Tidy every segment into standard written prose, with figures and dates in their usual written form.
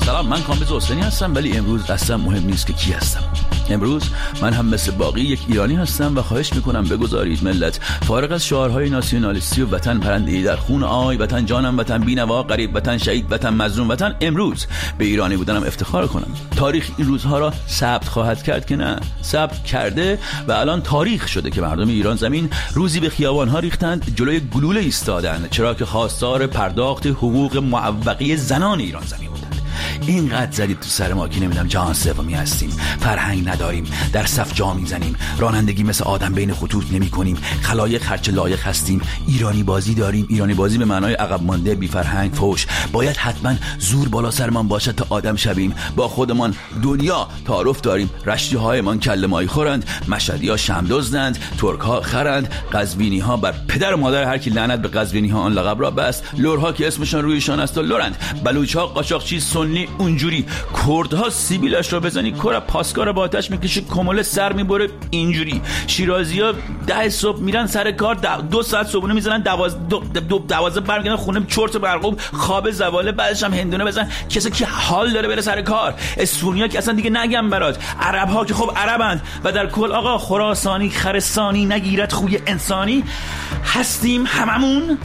سلام، من کامبیز حسینی هستم، ولی امروز اصلا مهم نیست که کی هستم. امروز من هم مثل باقی یک ایرانی هستم و خواهش میکنم بگذارید ملت فارغ از شعارهای ناسیونالیستی و وطن پرنده‌ای در خون آی، وطن جانم، وطن بی‌نوا، غریب، وطن شهید، وطن مظلوم، وطن، امروز به ایرانی بودنم افتخار کنم. تاریخ این روزها را ثبت خواهد کرد که نه، ثبت کرده و الان تاریخ شده که مردم ایران زمین روزی به خیابان‌ها ریختند، جلوی گلوله ایستادند، چرا که خواستار پرداخت حقوق معوقه زنان ایران زمین بودند. اینقدر زدید تو سر ما که نمیدونم جهان سومی هستیم، فرهنگ نداریم، در صف جا میزنیم، رانندگی مثل آدم بین خطوط نمی کنیم، خلایق هرچه لایق هستیم، ایرانی بازی داریم. ایرانی بازی به معنای عقب مانده، بی فرهنگ، فوش. باید حتما زور بالا سرمان باشد تا آدم شویم. با خودمان دنیا تعارف داریم. رشتی هایمان کله ماهی خورند، مشهدی ها شمدزدند، ترک ها خرند، قزوینی ها بر پدر و مادر هر کی لعنت به قزوینی ها آن لقب را بست، لورها که اسمشان رویشان است و لورند، بلوچ ها قاچاقچی سنی اونجوری، کردها سیبیلش رو بزنی کور پاسکار با آتش میکشه، کمله سر میبره اینجوری، شیرازی‌ها 10 صبح میرن سر کار، 2 ساعت صبحونه میزنن، 12 برمیگردن خونه چرت برقوب، خواب زواله، بعدش هم هندونه بزن. کسی که حال داره بره سر کار. استونیا که اصلا دیگه نگم برات. عرب‌ها که خب عربند و در کل آقا خراسانی خرسانی نگیرد خوی انسانی هستیم هممون.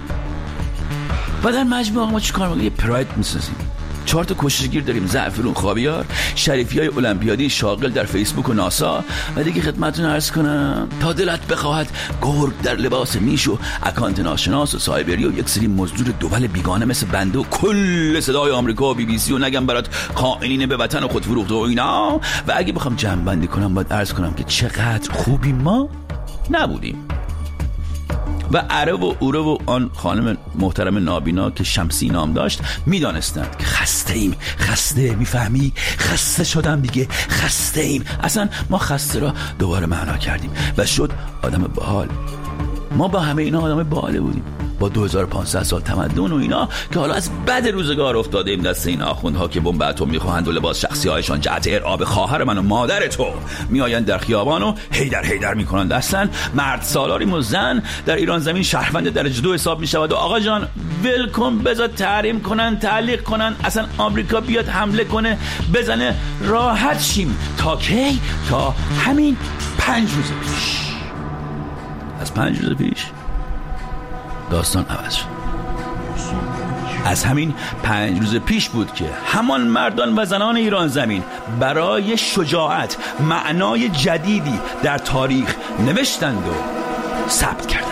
و در مجموع ما چیکار می‌کنیم؟ یه پراید می‌سازیم. 4 تا کشتیگیر داریم، زعفرون، خاویار، شریفی‌های المپیادی شاغل در فیسبوک و ناسا. و دیگه خدمتتون عرض کنم تا دلت بخواهد گرگ در لباس میش و اکانت ناشناس و سایبری و یک سری مزدور دول بیگانه مثل بنده و کل صدای آمریکا و بی بی سی و نگم برات خائنین به وطن و خودفروخته و اینا. و اگه بخوام جمع بندی کنم باید عرض کنم که چقدر خوبی ما نبودیم. و عره و اوره و آن خانم محترم نابینا که شمسی نام داشت میدانستند که خسته ایم. خسته، میفهمی؟ خسته شدم دیگه، خسته ایم. اصلا ما خسته را دوباره معنا کردیم و شد آدم باحال. ما با همه اینا آدم باحاله بودیم، با 2500 سال تمدن و اینا که حالا از بد روزگار افتاده ایم دست این آخوندها که بمب اتم میخواهند و لباس شخصی هایشان جهت ارعاب خواهر من و مادر تو میآیند در خیابان و هیدر میکنند. اصلا مرد سالاریم و زن در ایران زمین شهروند درجه 2 حساب میشود. و آقا جان ول کن، بذار تحریم کنن، تعلیق کنن، اصلا آمریکا بیاد حمله کنه بزنه، راحت شیم. تا کی؟ تا همین 5 روز پیش. از 5 روز پیش داستان عوض شد. از همین 5 روز پیش بود که همان مردان و زنان ایران زمین برای شجاعت معنای جدیدی در تاریخ نوشتند و ثبت کردند.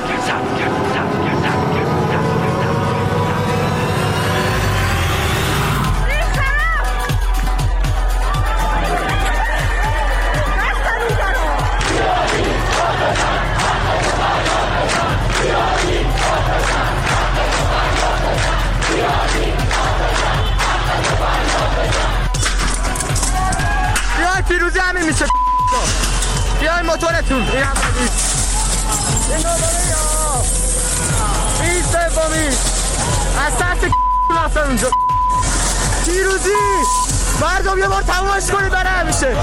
پیروزی همین میشه. بیای موتورتون این سومی از سرس رفتن اونجا. پیروزی مردم یه بار تمامش کنید برای همیشه.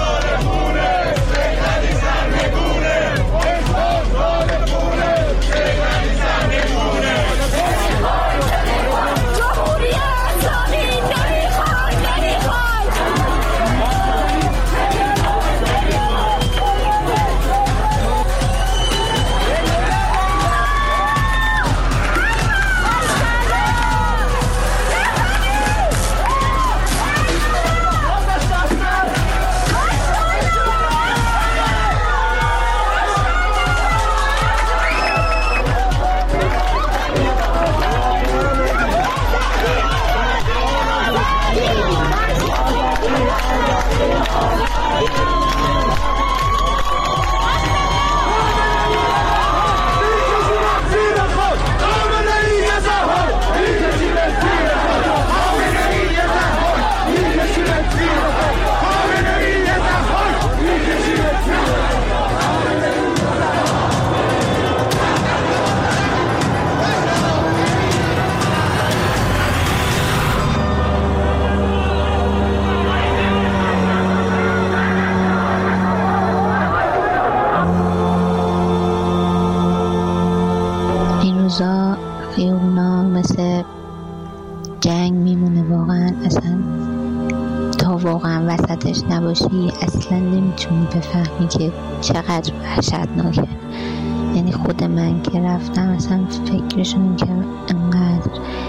واقعا وسطش نباشی اصلا نمیتونی بفهمی که چقدر وحشتناکه. یعنی خود من که رفتم اصلا فکرشون که انقدر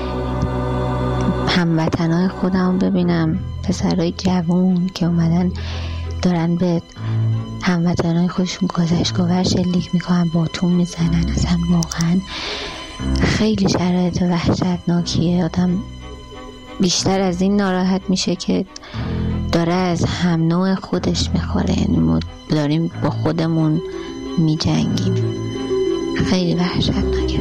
هموطنای خودم ببینم، پسرای جوون که اومدن دارن به هموطنای خودشون گذشتگاور شلیک میکنن، باتون میزنن، اصلا واقعا خیلی شرایط وحشتناکیه. آدم بیشتر از این ناراحت میشه که داره از هم نوع خودش میخوره. یعنی ما داریم با خودمون میجنگیم. خیلی وحشتناکه.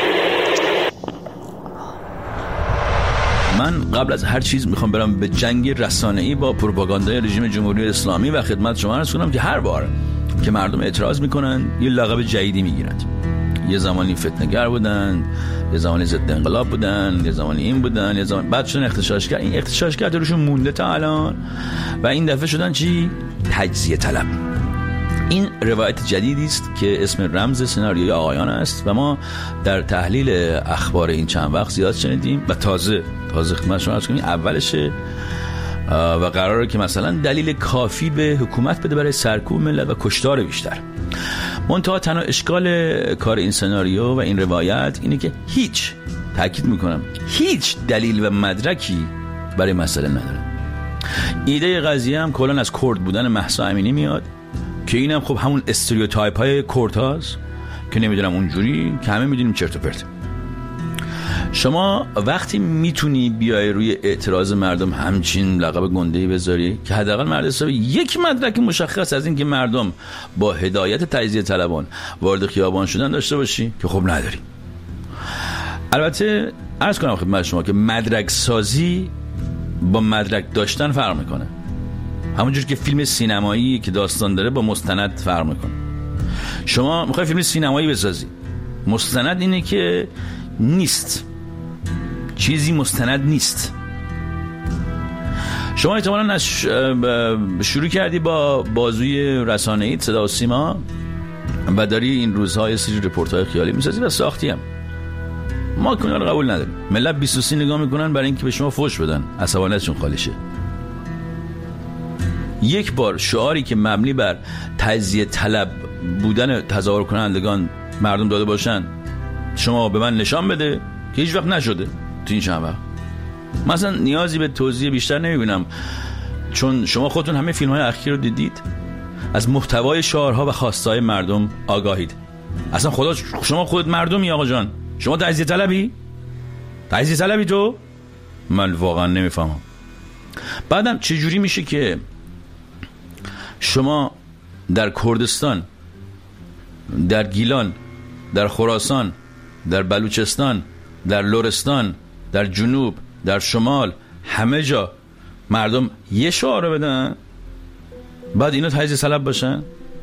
من قبل از هر چیز میخوام برم به جنگ رسانه‌ای با پروپاگاندای رژیم جمهوری اسلامی و خدمت شما عرض کنم که هر بار که مردم اعتراض میکنن یه لقب جدیدی میگیرند. یه زمانی فتنه‌گر بودن، یه زمانی ضد انقلاب بودن، یه زمانی این بودن، یه زمان بعد شدن اغتشاشگر. این اغتشاشگر روشون مونده تا الان و این دفعه شدن چی؟ تجزیه طلب. این روایت جدیدی است که اسم رمز سناریوی آقایان است و ما در تحلیل اخبار این چند وقت زیاد شنیدیم و تازه خدمت شما عرض کنیم اولشه و قراره که مثلا دلیل کافی به حکومت بده برای سرکوب ملت و کشتار بیشتر. منتها تنها اشکال کار این سناریو و این روایت اینه که هیچ، تاکید میکنم، هیچ دلیل و مدرکی برای مسئله نداره. ایده قضیه هم کلا از کرد بودن مهسا امینی میاد که اینم خب همون استریوتایپ های کرد هاست که نمیدونم اونجوری که همه میدونیم چرت و پرت. شما وقتی میتونی بیای روی اعتراض مردم همچین لقب گنده‌ای بذاری که حداقل مرد حسابی یک مدرک مشخص از این که مردم با هدایت تجزیه طلبان وارد خیابان شدن داشته باشی که خب نداری. البته عرض کنم خدمت شما که مدرک سازی با مدرک داشتن فرق میکنه. همونجور که فیلم سینمایی که داستان داره با مستند فرق میکنه. شما میخوای فیلم سینمایی بسازی، مستند اینه که نیست، چیزی مستند نیست. شما احتمالاً شروع کردی با بازوی رسانه‌ای صدا و سیما و داری این روزها یه سری رپورت‌های خیالی میسازی و ساختی هم. ما کنار قبول نداریم. ملت 23 نگاه میکنن برای اینکه به شما فوش بدن، عصبانیتشون خالی شه. یک بار شعاری که مبنی بر تجزیه طلب بودن تظاهر کنندگان مردم داده باشن شما به من نشان بده که هیچ وقت نشده تو این چند وقت. مثلا نیازی به توضیح بیشتر نمیبینم چون شما خودتون همه فیلم‌های اخیر رو دیدید، از محتوای شعارها و خواستهای مردم آگاهید. اصلا خدا شما خودت مردمی آقا جان، شما تجزیه طلبی تو؟ من واقعا نمیفهمم. بعدم چجوری میشه که شما در کردستان، در گیلان، در خراسان، در بلوچستان، در لرستان، در جنوب، در شمال، همه جا مردم یه شعار بدن بعد اینا تجزیه طلب باشن؟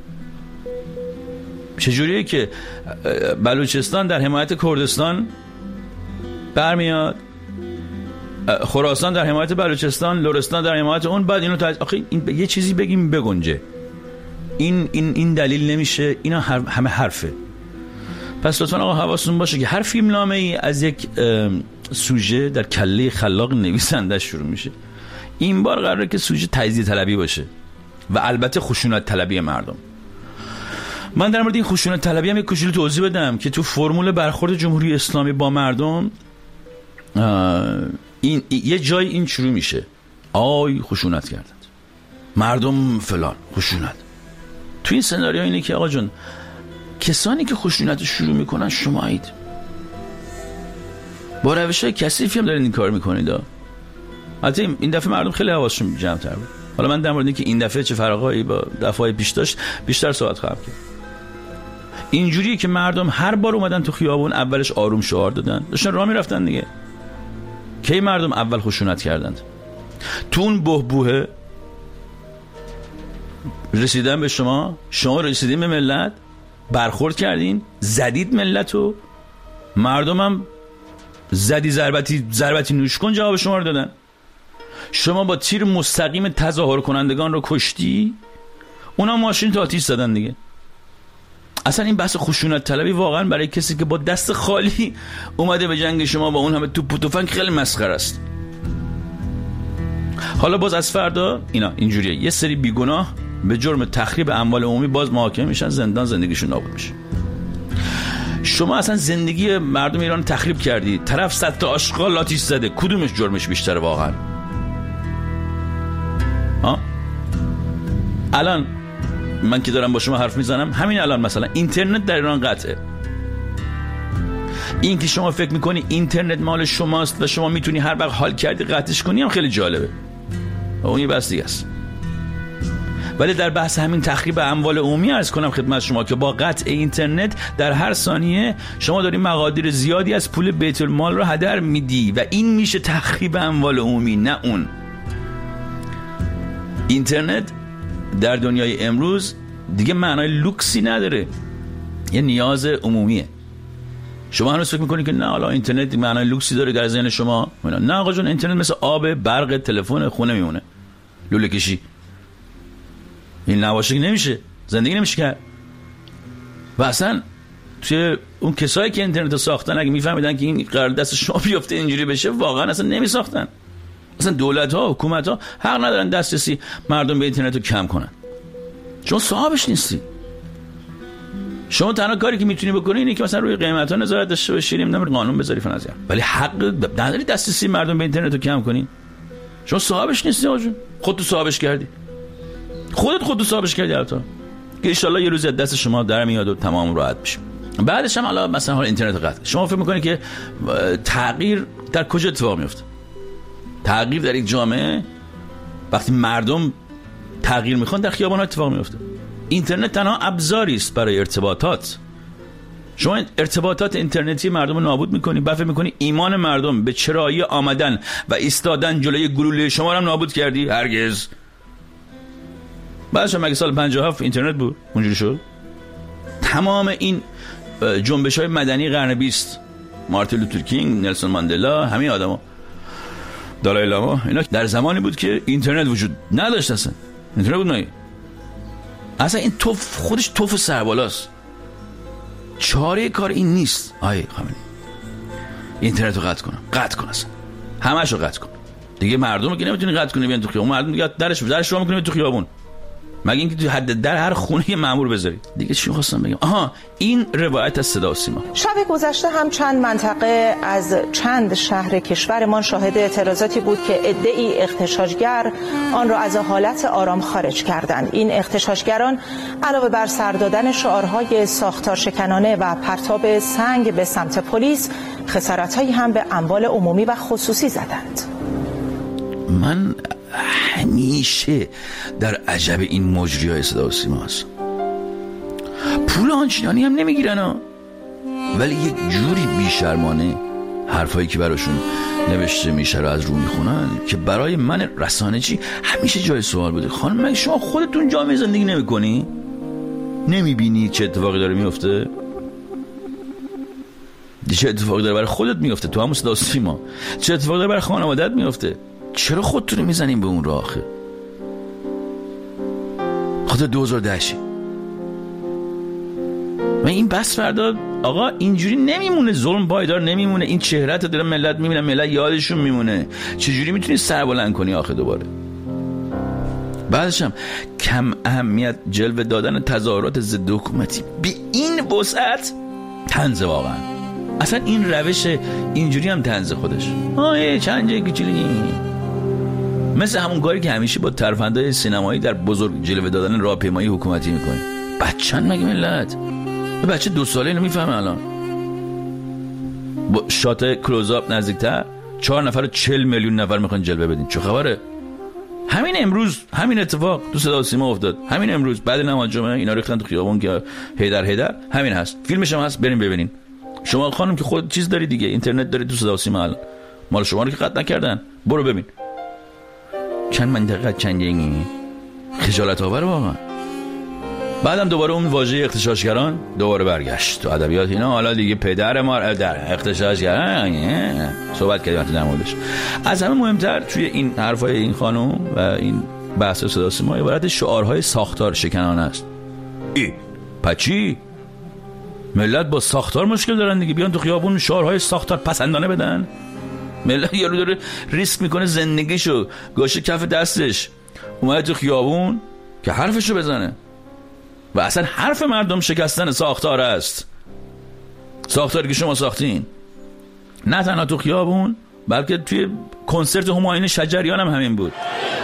چجوریه که بلوچستان در حمایت کردستان برمیاد، خراسان در حمایت بلوچستان، لرستان در حمایت اون، بعد اینو آخه این یه چیزی بگیم بگنجه. این دلیل نمیشه. اینا همه حرفه. پس لطفا آقا حواستون باشه که هر فیلمنامه ای از یک سوژه در کله خلاق نویسنده شروع میشه. این بار قراره که سوژه تجزیه طلبی باشه و البته خشونت طلبی مردم. من در مورد این خشونت طلبی هم یک کوچولو توضیح بدم که تو فرمول برخورد جمهوری اسلامی با مردم این یه جای این شروع میشه، آی خشونت کردند مردم فلان خشونت. تو این سناریو اینه که آقا جون کسانی که خشونت شروع میکنن شمایید، با روش‌های کثیفی هم دارین این کار میکنید. البته این دفعه مردم خیلی حواسشون جمع‌تر بود. حالا من در مورد اینکه این دفعه چه فرقایی با دفعه‌های پیش داشت بیشتر صحبت خواهم کرد. اینجوریه که مردم هر بار اومدن تو خیابون اولش آروم شعار دادن، داشتن راه میرفتن دیگه. کی مردم اول خشونت کردند؟ تو اون بهبوه رسیدن به شما رسیدین به ملت، برخورد کردین، زدید ملتو، مردم هم زدی ضربتی نوش کن جواب شما رو دادن. شما با تیر مستقیم تظاهر کنندگان رو کشتی، اونا ماشین تا آتیش زدن دیگه. اصلا این بحث خشونت طلبی واقعا برای کسی که با دست خالی اومده به جنگ شما با اون همه توپ و تفنگ خیلی مسخره است. حالا باز از فردا اینجوریه، یه سری بیگناه به جرم تخریب اموال عمومی باز محاکمه میشن، زندان، زندگیشون نابود میشه. شما اصلا زندگی مردم ایران تخریب کردی، طرف 100 تا آشغال آتیش زده، کدومش جرمش بیشتره واقعا؟ الان من که دارم با شما حرف میزنم، همین الان مثلا اینترنت در ایران قطعه. این که شما فکر میکنی اینترنت مال شماست و شما میتونی هر وقت حال کردی قطعش کنی هم خیلی جالبه، اون یه بحث دیگه است. ولی در بحث همین تخریب اموال عمومی عرض کنم خدمت شما که با قطع اینترنت در هر ثانیه شما داری مقادیر زیادی از پول بیت المال رو هدر میدی و این میشه تخریب اموال عمومی، نه اون. اینترنت در دنیای امروز دیگه معنای لوکسی نداره، یه نیاز عمومیه. شما هنوز فکر میکنید که نه حالا اینترنت معنای لوکسی داره در ذهن شما؟ نه آقا جون، اینترنت مثل آب، برق، تلفن، خونه میمونه. لوله کشی این نباشه نمیشه، زندگی نمیشه کرد. و اصلا توی اون کسایی که اینترنت رو ساختن اگه میفهمیدن که این قرار دست شما بیفته اینجوری بشه، واقعا اصلا نمیساختن. اصلا دولت ها، حکومت ها حق ندارن دسترسی مردم به اینترنت رو کم کنن، چون صاحبش نیستی. شما تنها کاری که میتونی بکنی اینه که مثلا روی قیمت ها نظارت داشته باشی، نمیدونم قانون بذاری فلان از این، ولی حق نداری دسترسی مردم به اینترنت رو کم کنی. شما صاحبش نیستی آقا جون، خودت صاحبش کردی، خودت صاحبش کردی. البته که ان شاءالله یه روز از دست شما در میاد و تمام راحت بشه. بعدش هم حالا مثلا حال اینترنت قطع، شما فکر میکنید که تغییر در کجا اتفاق میفته؟ تغییر در یک جامعه وقتی مردم تغییر میخوان در خیابان‌ها اتفاق میفته. اینترنت تنها ابزاری است برای ارتباطات. شما ارتباطات اینترنتی مردم رو نابود میکنی، فکر میکنی ایمان مردم به چرایی آمدن و ایستادن جلوی گلوله شما رو هم نابود کردی؟ هرگز. بعدش مگه سال 57 اینترنت بود اونجوری شد؟ تمام این جنبش‌های مدنی قرن 20، مارتین لوتر کینگ، نلسون ماندلا، همین آدما، دالای لاما، اینا در زمانی بود که اینترنت وجود نداشت. اصلا اینترنت بود نه، اصلا این توف خودش توف سربالاست. چاره کار این نیست. آیه خامنه‌ای اینترنت رو قطع کن، اصلا همه‌شو قطع کن دیگه. مردم رو که نمیتونی قطع کنی بیان تو خیابون، مردم دیگه درش رو می‌کنی تو خیابون، مگه اینکه تو حد در هر خونه یه مأمور بذاری. دیگه چی خواستم بگم؟ این روایت از صدا و سیما. شب گذشته هم چند منطقه از چند شهر کشورمان شاهد اعتراضاتی بود که عده‌ای اغتشاشگر آن را از حالت آرام خارج کردند. این اغتشاشگران علاوه بر سر دادن شعارهای ساختار شکنانه و پرتاب سنگ به سمت پلیس، خسارت‌هایی هم به اموال عمومی و خصوصی زدند. من همیشه در عجب این مجریای صدا و سیما هست. پول آنچنانی هم نمیگیرن ولی یک جوری بیشرمانه حرفایی که براشون نوشته میشه رو از رو میخونن که برای من رسانه‌چی همیشه جای سوال بوده. خانم مگه شما خودتون جامعه زندگی نمی‌کنی؟ نمیبینی چه اتفاقی داره میفته؟ چه اتفاقی داره برای خودت میفته تو همون صدا و سیما؟ چه اتفاقی داره برای خانواده‌ات میفته؟ چرا خودتون رو میزنیم به اون راه آخه؟ خاطر 2010 و این بس فردا آقا اینجوری نمیمونه، ظلم پایدار نمیمونه، این چهره‌ت داره ملت میبینن، ملت یادشون میمونه. چجوری میتونی سر بلند کنی آخه دوباره؟ بعدش هم کم اهمیت جلوه دادن تظاهرات ضد حکومتی به این وسعت طنز. واقعا اصلا این روش اینجوری هم طنز خودش. چند جایی کچلی مثل همون کاری که همیشه با ترفندهای سینمایی در بزرگ جلوه دادن راهپیمایی حکومتی میکنه. بچه‌ن مگه ملت؟ بچه 2 ساله اینو میفهمه الان. با شات کلوزآپ نزدیکتر 4 نفر و 40 میلیون نفر میخوان جلوه بدین. چه خبره؟ همین امروز همین اتفاق تو صدا و سیما افتاد. همین امروز بعد نماز جمعه اینا ریختن تو خیابون که هیدر همین هست. فیلمش هم هست، بریم ببینین. شما خانم که خود چیز داری دیگه، اینترنت داری، تو صدا و سیما الان مال شما رو که قطع نکردن، برو ببین. چند منطقه چند جنگی خجالت آور واقعا. بعدم دوباره اون واژه اغتشاشگران دوباره برگشت تو ادبیات اینا. حالا دیگه پدر ما در اغتشاشگران صحبت کردیم در موردش. از همه مهمتر توی این حرفای این خانم و این بحث صدا و سیما عبارت شعارهای ساختار شکنانه است. پچی ملت با ساختار مشکل دارن دیگه، بیان تو خیابون شعارهای ساختار پسندانه بدن. ملت یارو داره ریسک میکنه زندگیشو گاشه کف دستش، اومده تو خیابون که حرفشو بزنه. و اصلا حرف مردم شکستن ساختار است، ساختاری که شما ساختین. نه تنها تو خیابون بلکه توی کنسرت همایون شجریان هم همین بود.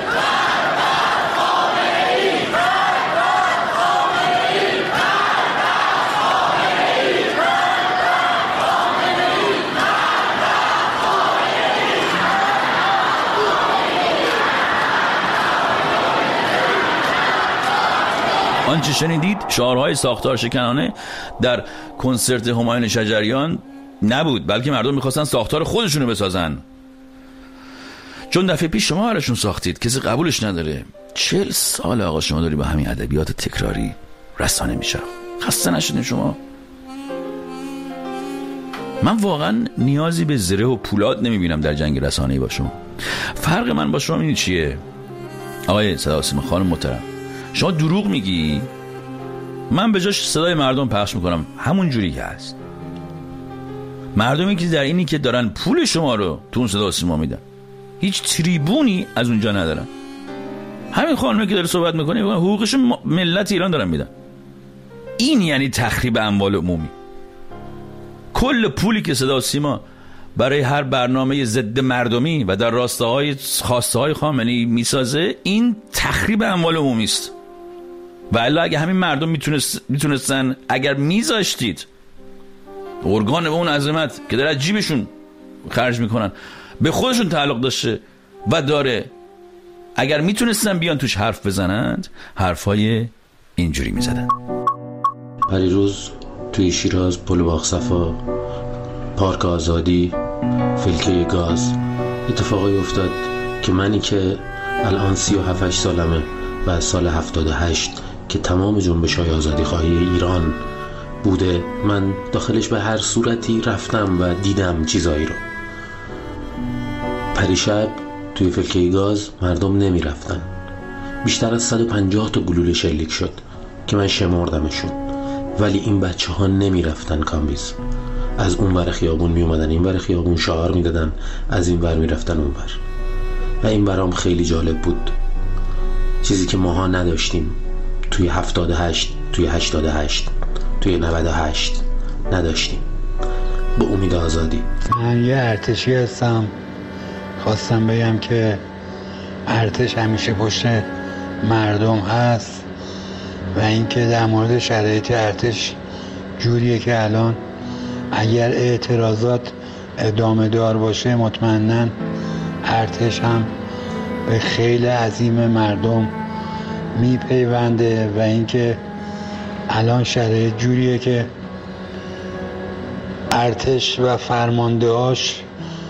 آنچه شنیدید شعارهای ساختار شکنانه در کنسرت همایون شجریان نبود، بلکه مردم میخواستن ساختار خودشونو بسازن. چون دفعه پیش شما براشون ساختید، کسی قبولش نداره. 40 سال آقا شما داری با همین ادبیات تکراری رسانه میشه. خسته نشدین شما؟ من واقعا نیازی به زره و پولاد نمیبینم در جنگ رسانه‌ای با شما. فرق من با شما این چیه؟ آقای صدا و سیما خانم محترم، شما دروغ میگی، من به جاش صدای مردم پخش میکنم همون جوری که هست. مردمی که در اینی که دارن پول شما رو تو اون صدا و سیما میدن، هیچ تریبونی از اونجا ندارن. همین خانمی که داره صحبت میکنه حقوقش ملت ایران دارن میدن. این یعنی تخریب اموال عمومی. کل پولی که صدا و سیما برای هر برنامه ضد مردمی و در راستاهای خواسته های خامنه‌ای میسازه، این تخریب اموال عمومی است. و الا اگه همین مردم میتونستن، اگر میذاشتید ارگان به اون عظمت که در جیبشون خرج میکنن به خودشون تعلق داشته و داره، اگر میتونستن بیان توش حرف بزنند، حرفای اینجوری میزدن. پریروز توی شیراز، پل باغصفا، پارک آزادی، فلکه گاز اتفاقی افتاد که منی که الان 37 سالمه و از سال 78 که تمام جنبش‌های آزادیخواهی ایران بوده، من داخلش به هر صورتی رفتم و دیدم چیزایی رو. پریشب توی فلکه گاز مردم نمی رفتن. بیشتر از 150 تا گلوله شلیک شد که من شمردمشون، ولی این بچه ها نمی رفتن کامبیز. از اون ور خیابون می اومدن این ور خیابون، شعار می دادن، از این ور می رفتن اون ور. و این برام خیلی جالب بود، چیزی که ماها نداشتیم توی 78 توی 88 توی 98 نداشتیم. به امید آزادی. من یه ارتشی هستم، خواستم بگم که ارتش همیشه پشت مردم هست و اینکه در مورد شرایط ارتش جوریه که الان اگر اعتراضات ادامه دار باشه مطمئناً ارتش هم به خیلی عظیم مردم میپیونده و اینکه الان شرایط جوریه که ارتش و فرماندهاش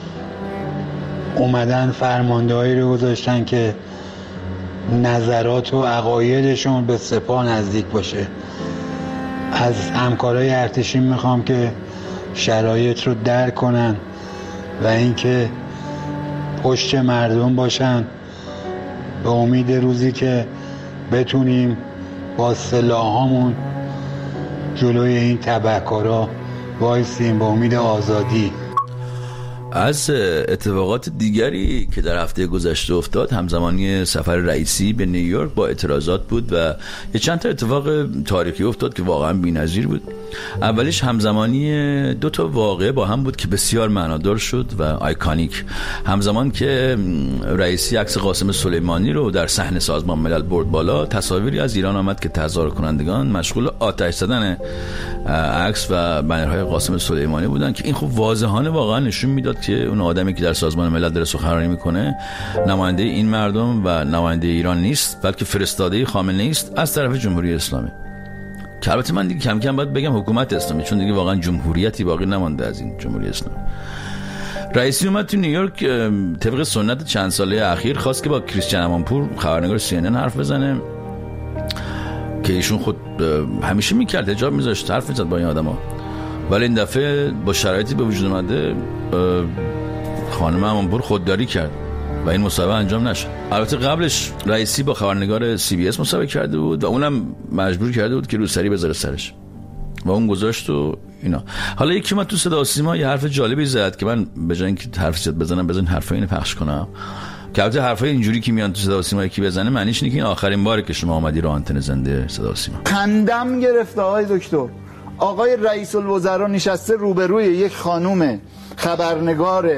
اومدن فرماندهایی رو گذاشتن که نظرات و عقایدشون به سپاه نزدیک باشه. از همکارای ارتشی میخوام که شرایط رو درک کنن و اینکه پشت مردم باشن، به امید روزی که بتونیم با سلاحامون جلوی این تبهکارا وایسیم، به امید آزادی. از اتفاقات دیگری که در هفته گذشته افتاد، همزمانی سفر رئیسی به نیویورک با اعتراضات بود و یه چند تا اتفاق تاریخی افتاد که واقعا بی‌نظیر بود. اولیش همزمانی 2 تا واقعه با هم بود که بسیار معنادار شد و آیکونیک. همزمان که رئیسی عکس قاسم سلیمانی رو در صحنه سازمان ملل برد بالا، تصاویری از ایران آمد که تظاهر کنندگان مشغول آتش زدن عکس و بنرهای قاسم سلیمانی بودن که این خب واضحانه واقعا نشون میداد که اون آدمی که در سازمان ملل داره سخنرانی میکنه نماینده این مردم و نماینده ایران نیست، بلکه فرستاده خامنه‌ای است از طرف جمهوری اسلامی. که البته من دیگه کم کم باید بگم حکومت اسلامی، چون دیگه واقعا جمهوریتی باقی نمانده از این جمهوری اسلامی. رئیسی اومد تو نیویورک، طبق سنت چند ساله اخیر خواست که با کریستیان امانپور خبرنگار CNN حرف بزنه که ایشون خود همیشه میکرد، حجاب میذاشت، حرف میزد با این آدما. ولی این دفعه با شرایطی به وجود اومده خانم امانپور خودداری کرد و این مصاحبه انجام نشد. البته قبلش رئیسی با خبرنگار CBS مصاحبه کرده بود و اونم مجبور کرده بود که روسری بذاره سرش. و اون گذاشت و اینا. حالا یکی من تو صدا و سیما یه حرف جالبی زد که من به جای اینکه حرف زیاد بزنم بزن حرفا اینو پخش کنم، که البته حرفای اینجوری که میان تو صدا و سیما یکی بزنه معنیش اینه که این آخرین باره که شما اومدی رو آنتن زنده صدا و سیما. خندم گرفته آقای دکتر. آقای رئیس الوزراء نشسته روبروی یک خانم خبرنگار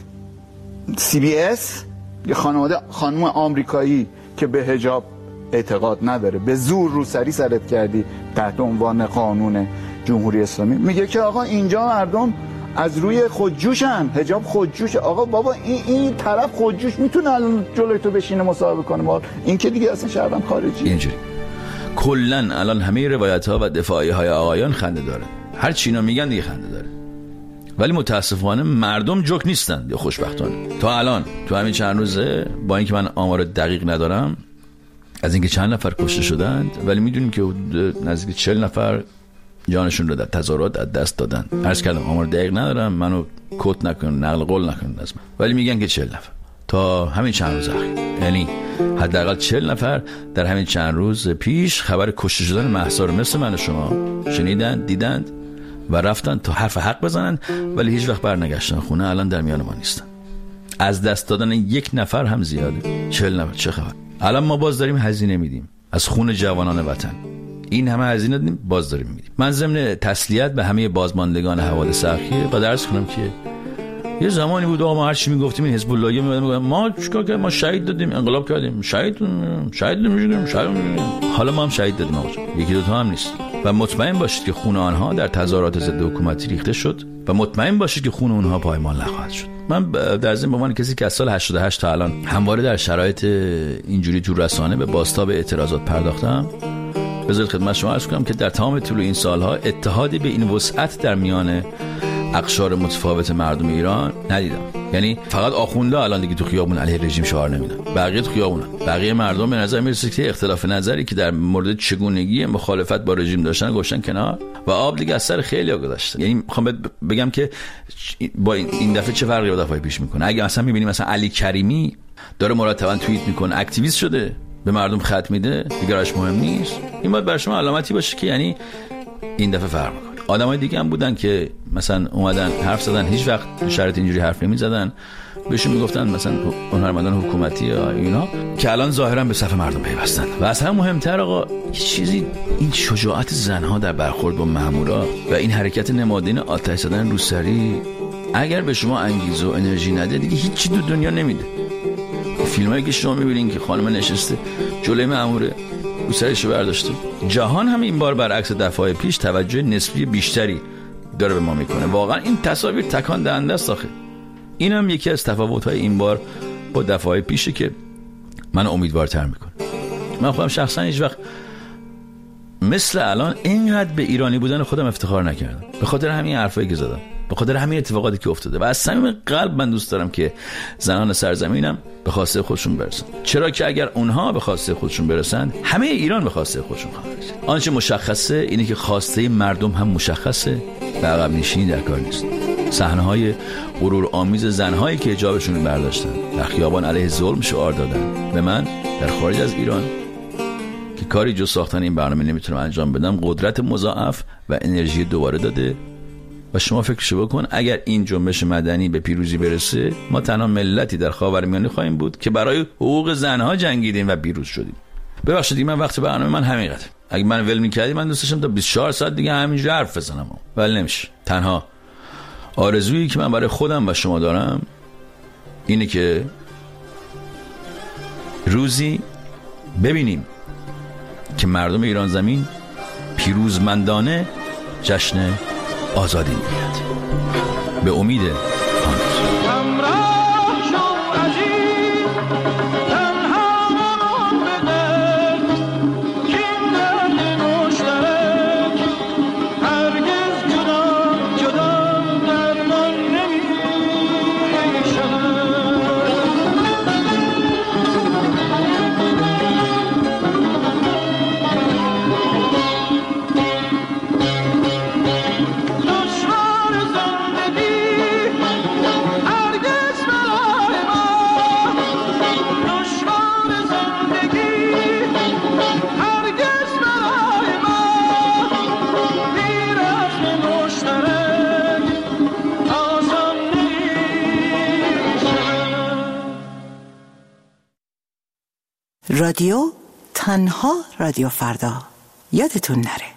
CBS، یه خانم آمریکایی که به حجاب اعتقاد نداره، به زور روسری سرت کردی تحت عنوان قانون جمهوری اسلامی، میگه که آقا اینجا مردم از روی خودجوشن، حجاب خودجوش. آقا بابا این طرف خودجوش میتونه الان جلوی تو بشینه مصاحبه کنه، این که دیگه اصلا شهروند خارجی. اینجوری کلن الان همه روایت ها و دفاعی های آقایان خنده داره، هر چی اینا میگن دیگه خنده داره، ولی متاسفانه مردم جوک نیستن یا خوشبختانه. تا الان تو همین چند روزه با اینکه من آمار دقیق ندارم از اینکه چند نفر کشته شدند، ولی میدونیم که نزدیک 40 نفر جانشون رو در تظاهرات از دست دادن. عرض کردم آمار دقیق ندارم، منو کوت نکنن، نقل قول نکنن از من، ولی میگن که 40 نفر تا همین چند روز اخیر، یعنی حداقل 40 نفر در همین چند روز پیش خبر کشته شدن مهسا رو مثل من و شما شنیدن، دیدند و رفتن تا حرف حق بزنن، ولی هیچ وقت برنگشتن خونه. الان در میان ما نیستن. از دست دادن یک نفر هم زیاده. 40 نفر چه خبر؟ الان ما باز داریم هزینه میدیم از خون جوانان وطن. این همه هزینه دادیم، باز داریم میدیم. من ضمن تسلیت به همه بازماندگان حوادث اخیر با درس کنم که یه زمانی بود آقا ما هر چی میگفتیم این حزب اللهی میگفتن ما چیکار کردیم، ما شهید دادیم، انقلاب کردیم، شهید میشدیم. حالا ما هم شهید دادیم آقا، یکی دو تا هم نیست. و مطمئن باشید که خون آنها در تظاهرات ضد حکومتی ریخته شد و مطمئن باشید که خون اونها پایمال نخواهد شد. من در ضمن به عنوان کسی که از سال 88 تا الان همواره در شرایط اینجوری تو رسانه به بازتاب اعتراضات پرداختم، بذارید خدمت شما عرض کنم که در تمام طول این سالها اتحادی به این وسعت در میان اقشار متفاوت مردم ایران ندیدم. یعنی فقط آخونده الان دیگه تو خیابون علیه رژیم شعار نمیدن، بقیه تو خیابونن. بقیه مردم به نظر میرسه که اختلاف نظری که در مورد چگونگی مخالفت با رژیم داشتن گذاشتن کنار و آب دیگه از سر خیلی‌ها گذشته. یعنی میخوام بگم که با این دفعه چه فرقی با دفعه پیش میکنه. اگه مثلا میبینیم مثلا علی کریمی داره مرتبا توییت میکنه، اکتیویست شده، به مردم خط میده، دیگه راش مهم نیست، این باید برای شما علامتی باشه که یعنی این دفعه فرق میکنه. آدمای دیگه هم بودن که مثلا اومدن حرف زدن، هیچ وقت تو شرایط اینجوری حرف نمیزدن، بهشون میگفتن مثلا هنرمندان حکومتی یا اینا، که الان ظاهرا به صف مردم پیوستن. و از هم مهمتر آقا چیزی این شجاعت زنها در برخورد با مامورا و این حرکت نمادین آتش زدن روسری، اگر به شما انگیزه و انرژی نده دیگه هیچی تو دنیا نمیده. فیلمایی که شما میبینین که خانم نشسته جلوی ماموره روسریشو برداشته، جهان هم این بار برعکس دفعه پیش توجه نسبی بیشتری داره به ما میکنه. واقعا این تصاویر تکان دهنده است آخه. این هم یکی از تفاوت‌های این بار با دفعه پیشه که من امیدوارتر میکنه. من خودم شخصا هیچ وقت مثل الان اینقدر به ایرانی بودن خودم افتخار نکردم، به خاطر همین حرفایی که زدم، به خاطر همین اتفاقاتی که افتاده. و از صمیم قلب من دوست دارم که زنان سرزمینم به خواسته خودشون برسن، چرا که اگر اونها به خواسته خودشون برسن همه ایران به خواسته خودشون خواهد رسید. آنچه مشخصه اینه که خواسته مردم هم مشخصه و عقب نشینی در کار نیست. صحنه‌های غرور آمیز زنهایی که حجابشون رو برداشتن، در خیابان علیه ظلم شعار دادن، به من در خارج از ایران که کاری جز ساختن این برنامه نمیتونم انجام بدم قدرت مضاعف و انرژی دوباره داده. و شما فکرشو بکن اگر این جنبش مدنی به پیروزی برسه، ما تنها ملتی در خاورمیانه خواهیم بود که برای حقوق زنها جنگیدیم و پیروز شدیم. ببخشید دیگه من وقت برنامه من همین قدر. اگه من ول می‌کردی من دوست داشتم تا 24 ساعت دیگه همینجوری حرف بزنم، ولی نمیشه. تنها آرزویی که من برای خودم و شما دارم اینه که روزی ببینیم که مردم ایران زمین پیروزمندانه جشن آزادی می‌گیرد. به امید رادیو تنها رادیو فردا، یادتون نره.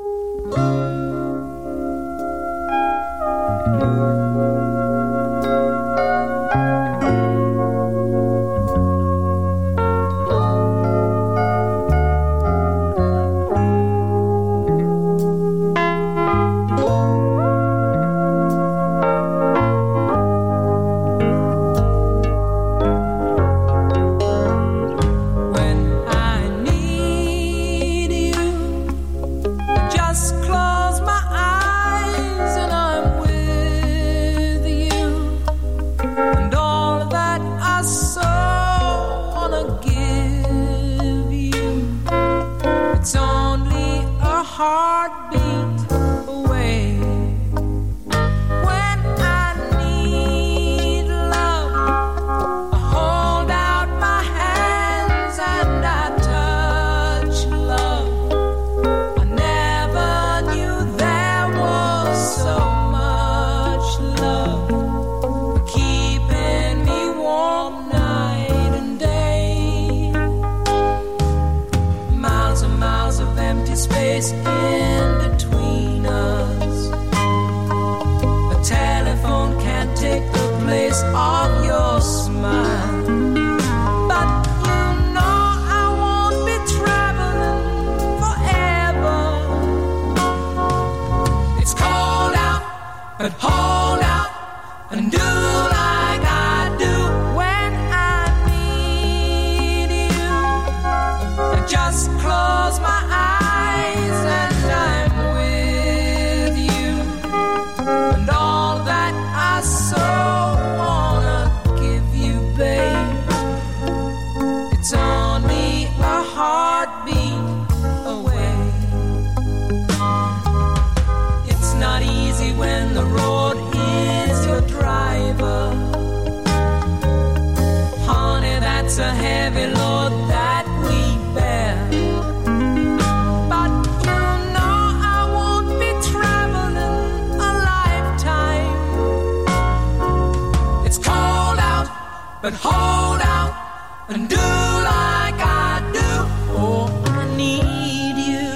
But hold out and do like I do. Oh, I need you.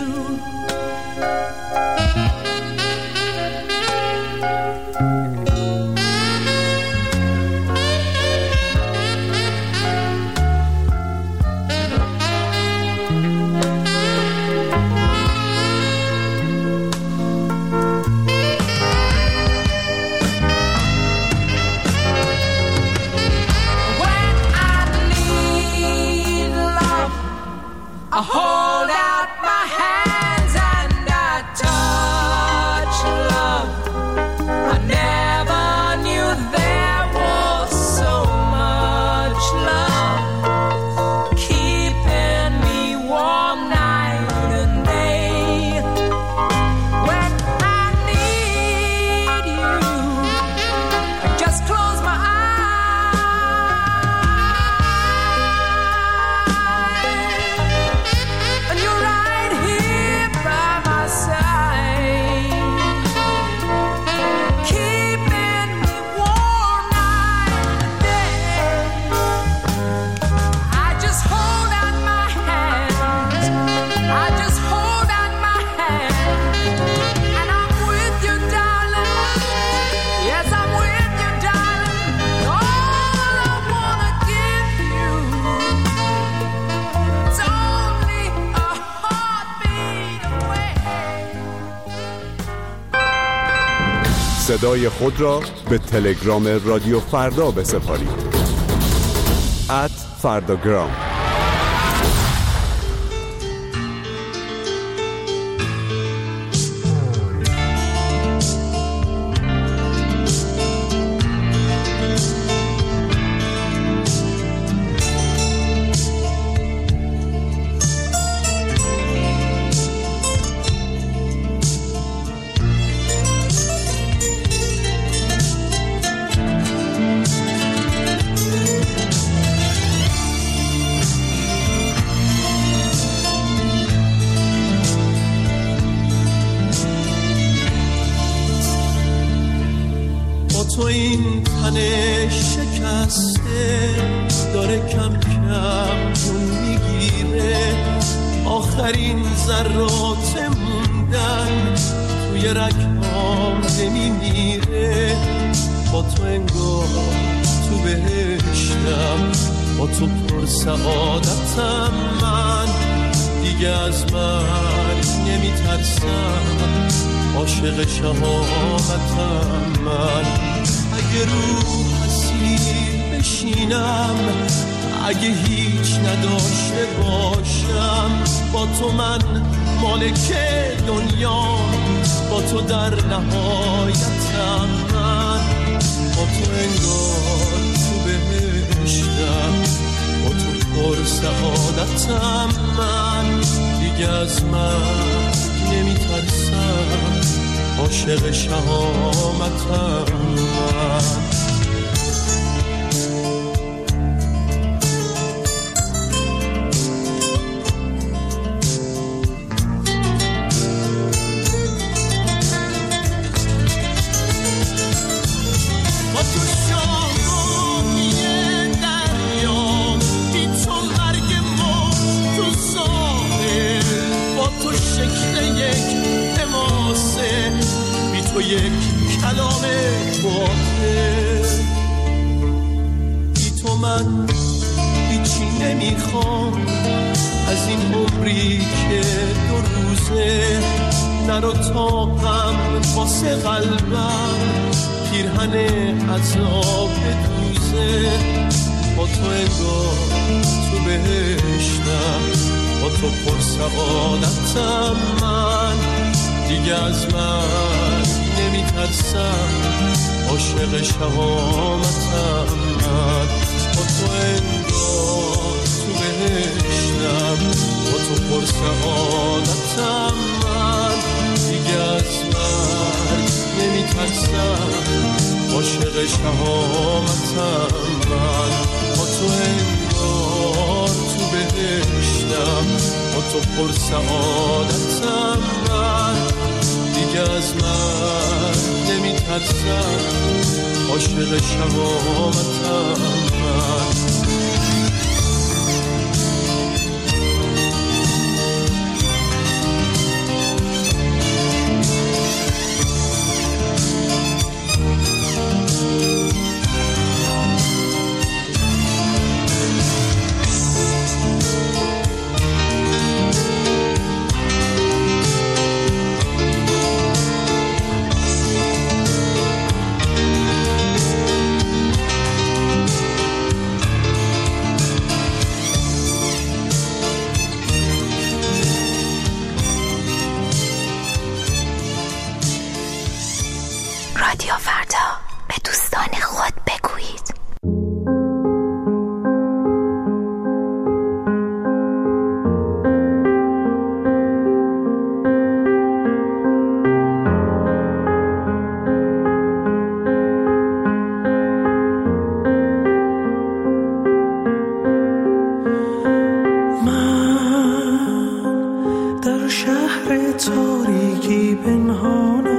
I hold out my hands and I touch love. I never knew there was so much love keeping me warm night and day. When I need you, I just close my eyes. صدای خود را به تلگرام رادیو فردا بسپارید. @فرداگرام. تو این تن شکسته داره کم کم جون میگیره آخرین ذرات موندن توی رگ‌هام نمیمیره. با تو انگار تو بهشتم، با تو پر سعادتم. من دیگه از مرگ نمیترسم، عاشق شهامتم. من اگه رو حسیر بشینم، اگه هیچ نداشته باشم، با تو من مالک دنیا، با تو در نهایتم. من با تو انگار تو بهشتم، با تو پر سعادتم. من دیگه از من نمیترسم، عاشق شهامتم. من تو یک کلام باطل، بی تو من هیچی نمیخوام از این عمری که 2 روزه. نرو تا غم واسه قلبم پیرهن عذاب دوزه. با تو انگار تو بهشتم، با تو پر سعادتم. من دیگه از من نمیترسم، عاشق شهامتم. من با تو انگار تو بهشتم، با تو پر سعادتم. من دیگه از من نمیترسم، عاشق شهامتم. من با تو انگار تو بهشتم، با تو پر سعادتم. من دیگه از من نمیترسم، عاشق شهامتم. من رادیو فردا، به دوستان خود بگویید. من در شهر تاریکی پنهانم،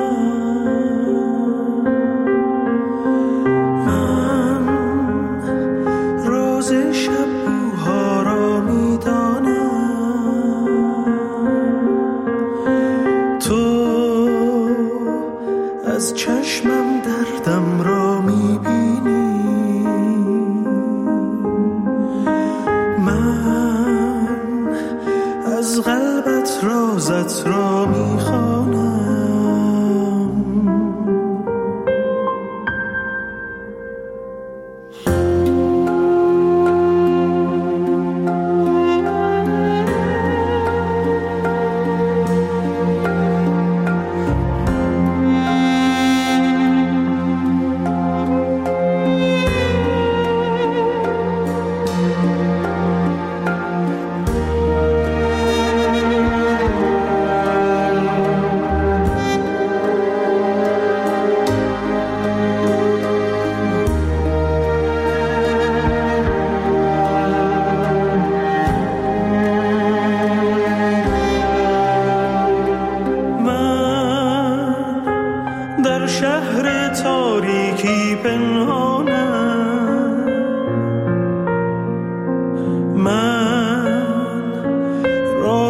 از چشمم دردم را میبینی. من از قلبت رازت را میخوانم.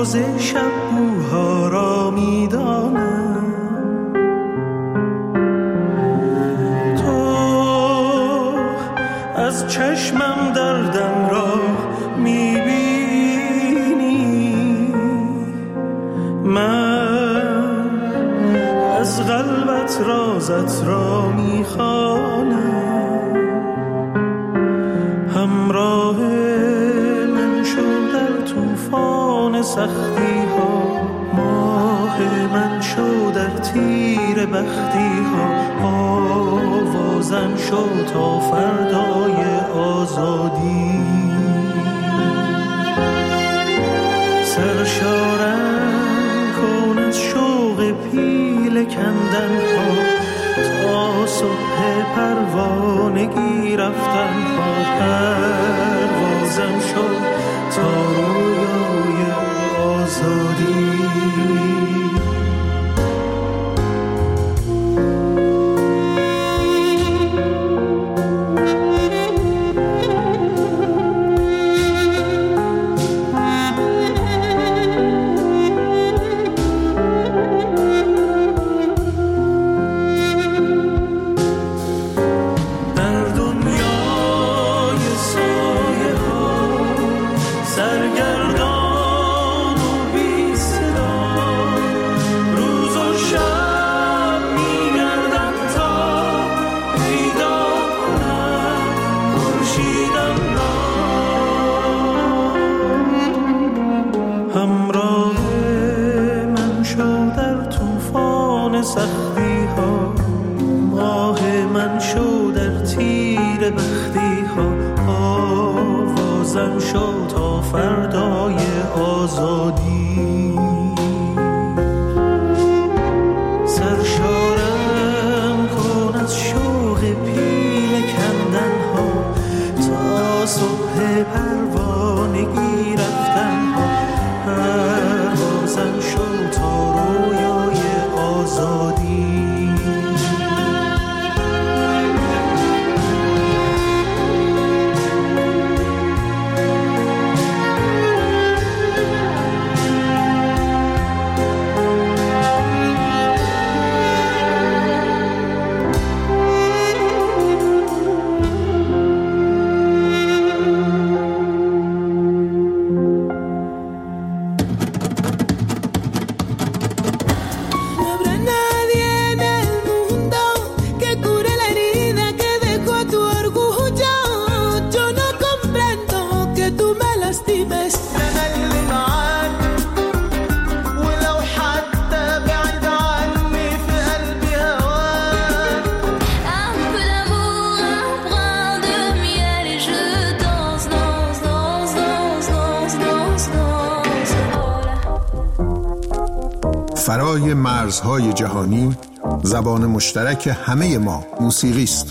راز شب بوها را میدانم. تو از چشمم دردم را میبینی، من از قلبت رازت را میخوانم. همراه من شو در طوفان سختی ها، ماه من شو در تیر بختی ها، آوازم شو تا فردای آزادی. سرشارم کن از شوق پیل کندن ها، تا صبح پروانگی رفتن ها. پروازم شو تا رویای آزادی. سختی ها، ماه من شو در تیر بختی ها، آوازم شو تا فردای آزادی. سرشارم کن از شوق پیل کندن ها، تا صبح پروانگی رفتن ها. پروازم شو تا رویای آزادی. فرای مرزهای جهانی، زبان مشترک همه ما موسیقی است.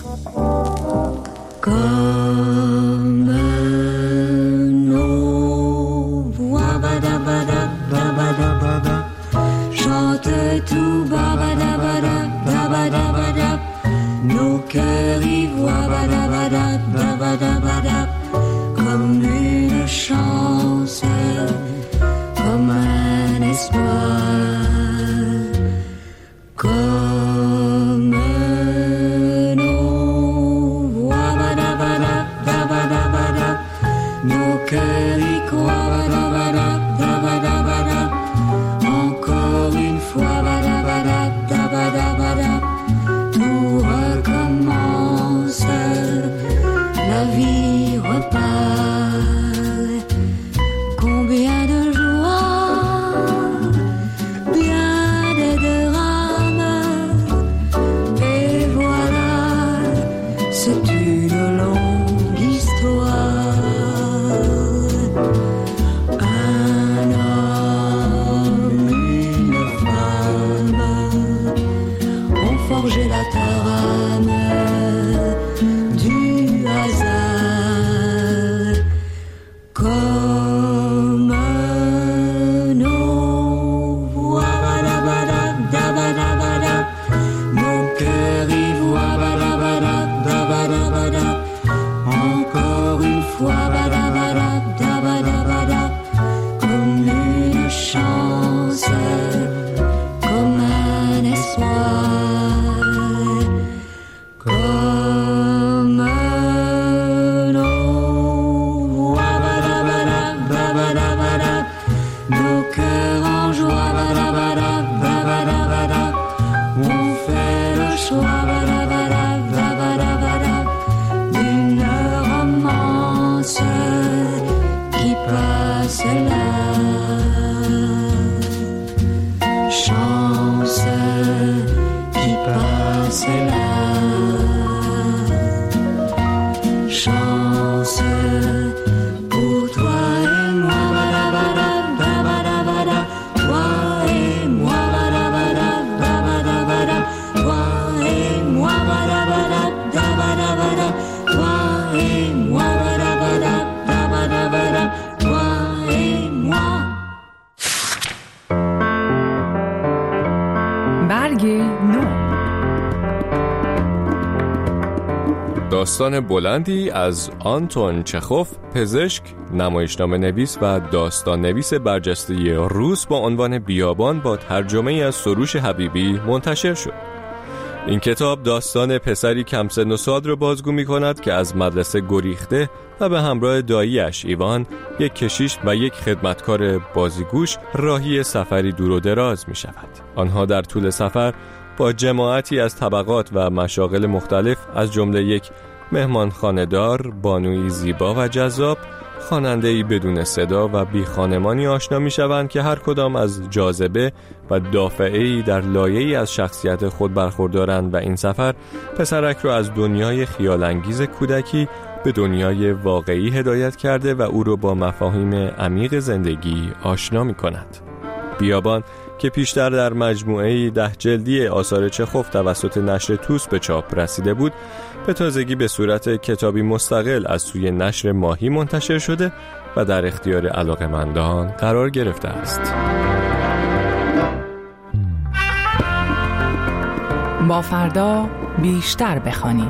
داستان بلندی از آنتون چخوف، پزشک، نمایشنامه نویس و داستان نویس برجسته روس با عنوان بیابان با ترجمه از سروش حبیبی منتشر شد. این کتاب داستان پسری کم سن و سال را بازگو می کند که از مدرسه گریخته و به همراه دایی‌اش ایوان، یک کشیش و یک خدمتکار بازیگوش راهی سفری دور و دراز می شود. آنها در طول سفر با جماعتی از طبقات و مشاغل مختلف از جمله یک مهمانخانه‌دار، بانوی زیبا و جذاب، خواننده‌ای بدون صدا و بی خانمانی آشنا می‌شوند که هر کدام از جاذبه و دافعه‌ای در لایه‌ای از شخصیت خود برخوردارند و این سفر پسرک را از دنیای خیال‌انگیز کودکی به دنیای واقعی هدایت کرده و او را با مفاهیم عمیق زندگی آشنا می‌کند. بیابان که پیشتر در مجموعه‌ای 10 جلدی آثار چخوف توسط نشر توس به چاپ رسیده بود، به تازگی به صورت کتابی مستقل از سوی نشر ماهی منتشر شده و در اختیار علاقه‌مندان قرار گرفته است. با فردا بیشتر بخوانیم.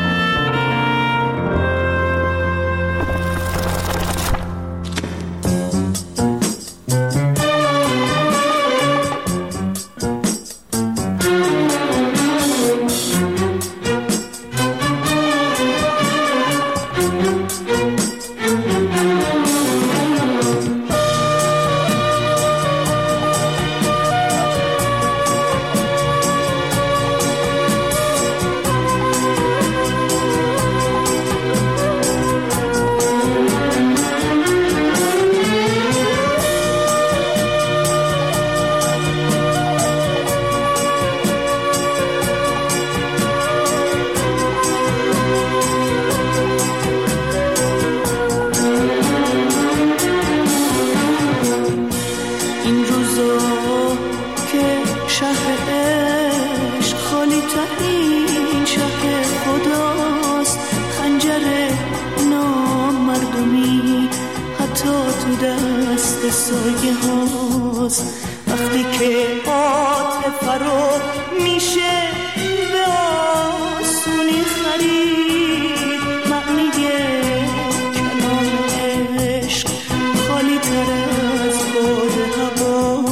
وقتی که عاطفه رو میشه به آسونی خرید، معنی کلام عشق خالی تر از باد هوا.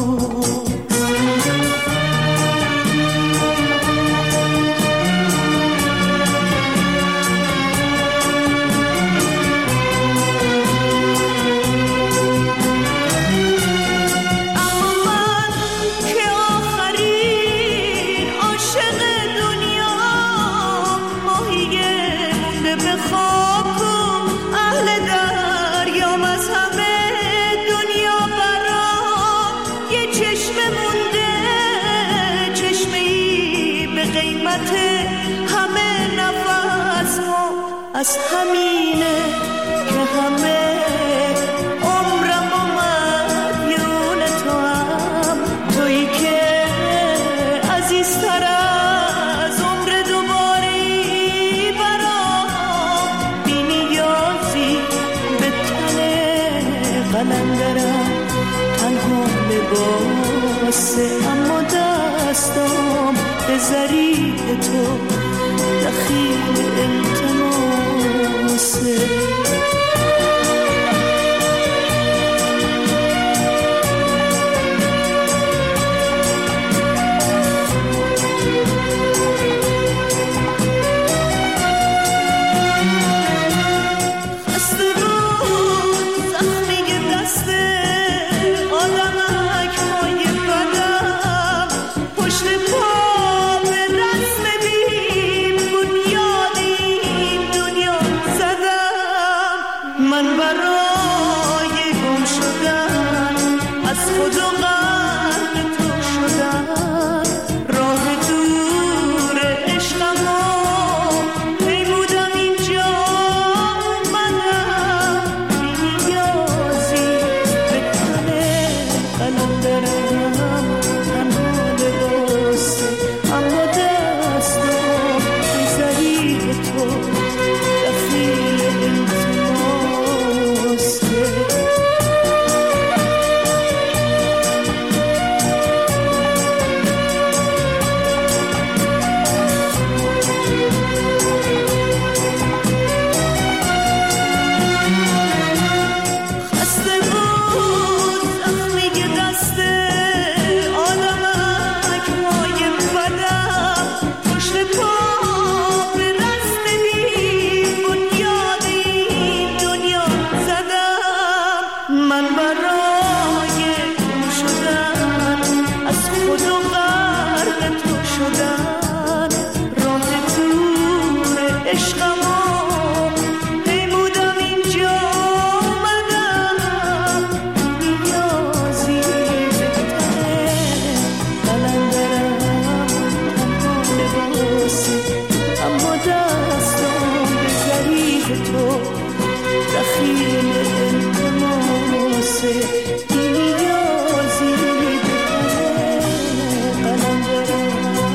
از همینه که همه عمرم و مدیون تو هم، تویی که عزیزتر از عمر دوباری برام، بی نیازی به تن قلندرم، تنها لباسه اما دستام به ضریح تو دخیل التماسه. من برای گم شدن از خود و غرق تو شدن راه دور عشقمو پیمودم اینجا آمدم نیازی بهتره قلندرم تنها لباسه اما دستم به ظریف تو دخیل التماسه نیازی بهتره قلندرم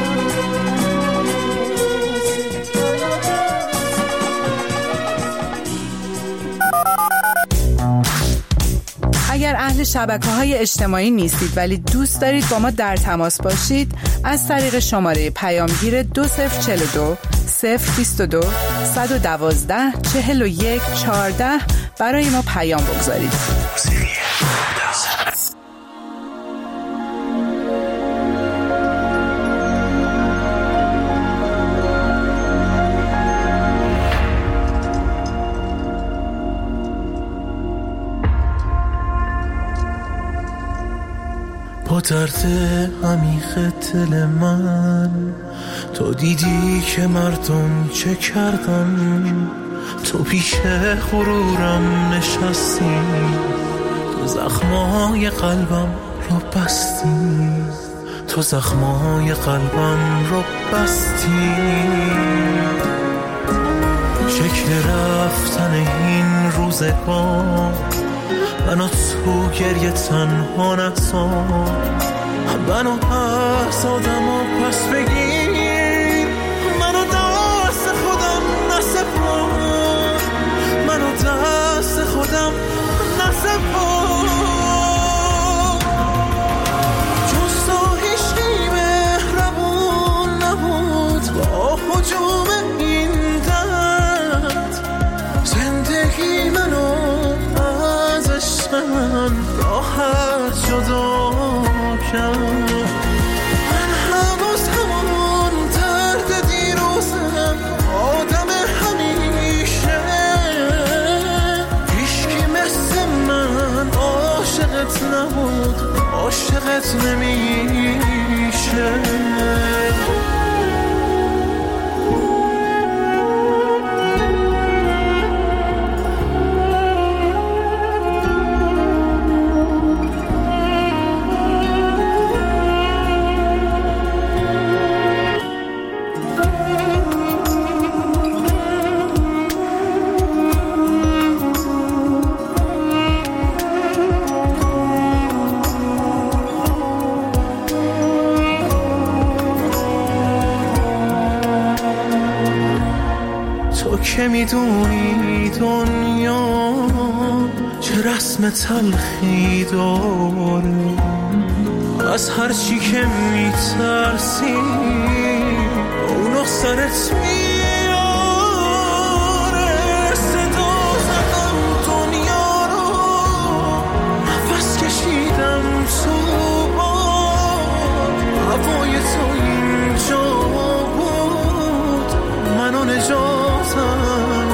اگر اهل شبکه‌های اجتماعی نیستید ولی دوست دارید با ما در تماس باشید، از طریق شماره پیامگیر 2042 022 112 41 14 برای ما پیام بگذارید. با درد عمیق دل من تو دیدی که مردم چه کردن، تو پیش غرورم نشستی، تو زخمای قلبم رو بستی، تو زخمای قلبم رو بستی. شکل رفتن این روزگار منو تو گریه تنها نذار، منو از آدم و پس بگیر، منو دست خودم نسپار، منو دست خودم نسپار. جز تو هیچکی مهربون نبود با هجوم این درد، زندگی منو من راحت جدا کرد. من هنوز همون درد دیروزم، آدم همیشه، هیچکی مثل من عاشقت نبود، عاشقت نمیشه. که میدونی دنیا چه رسم تلخی داره، از هر چی که میترسی اونو سرت میاره. صدا زدم دنیا رو، نفس کشیدم تو باد، هوای تو اینجا بود، منو نجاتم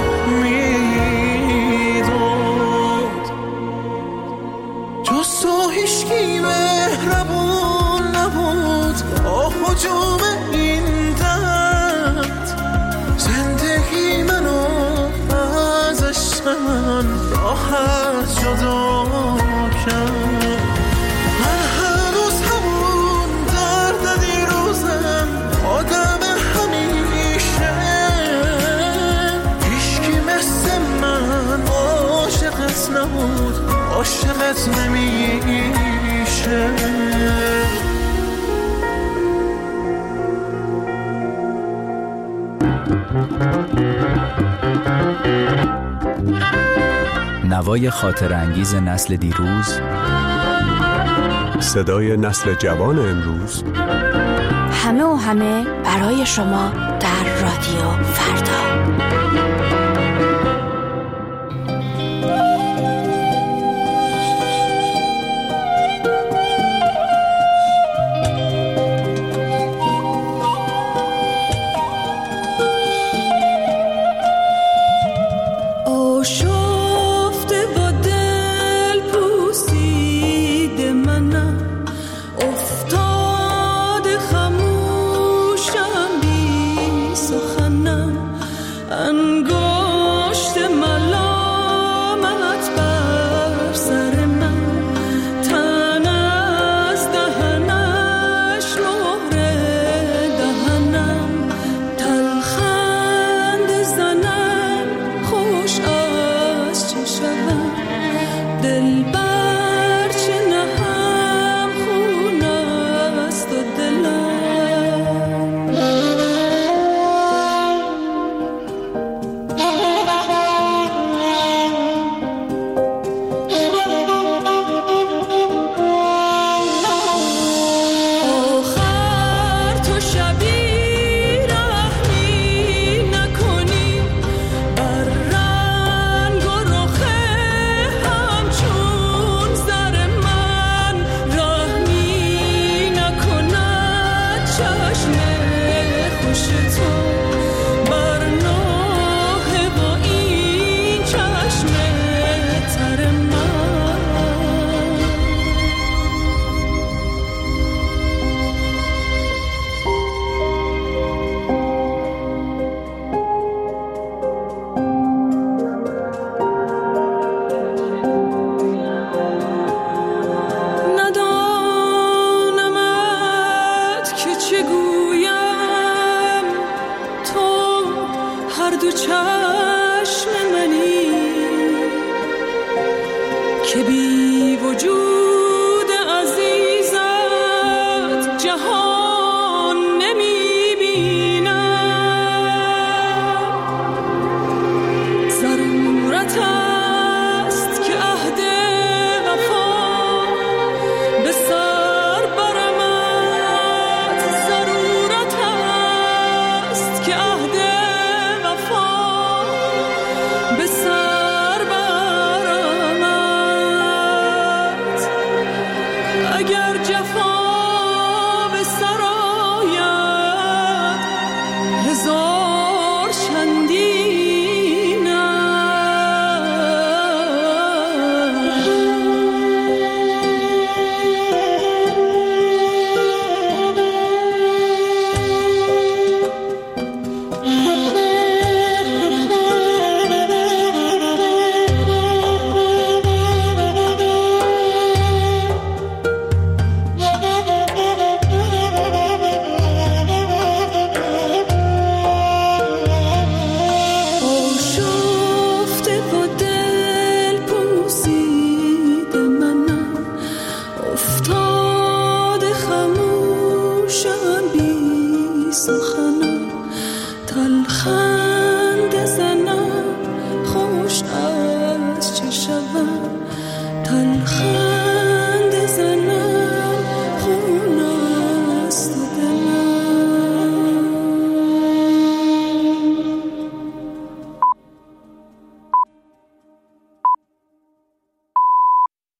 هجوم این درد، زندگی منو از عشقم راحت جدا کرد. من هنوز همون درد دیروزم، آدم همیشه، هیچکی مثل من عاشقت نبود، عاشقت نمیشه. نوای خاطر انگیز نسل دیروز، صدای نسل جوان امروز، همه و همه برای شما در رادیو فردا. آشفته با دل که بی وجود عزیزت جهان نمی بینم. ضرورت است که عهد وفا به سر برمد. ضرورت است که عهد وفا به سر برمد. اگر جفا به سر آید هزار چندین آشفته و دل پوسید منم. افتاده خموشم بی سخنم. تلخند زنم خوش از چه شوم. تلخند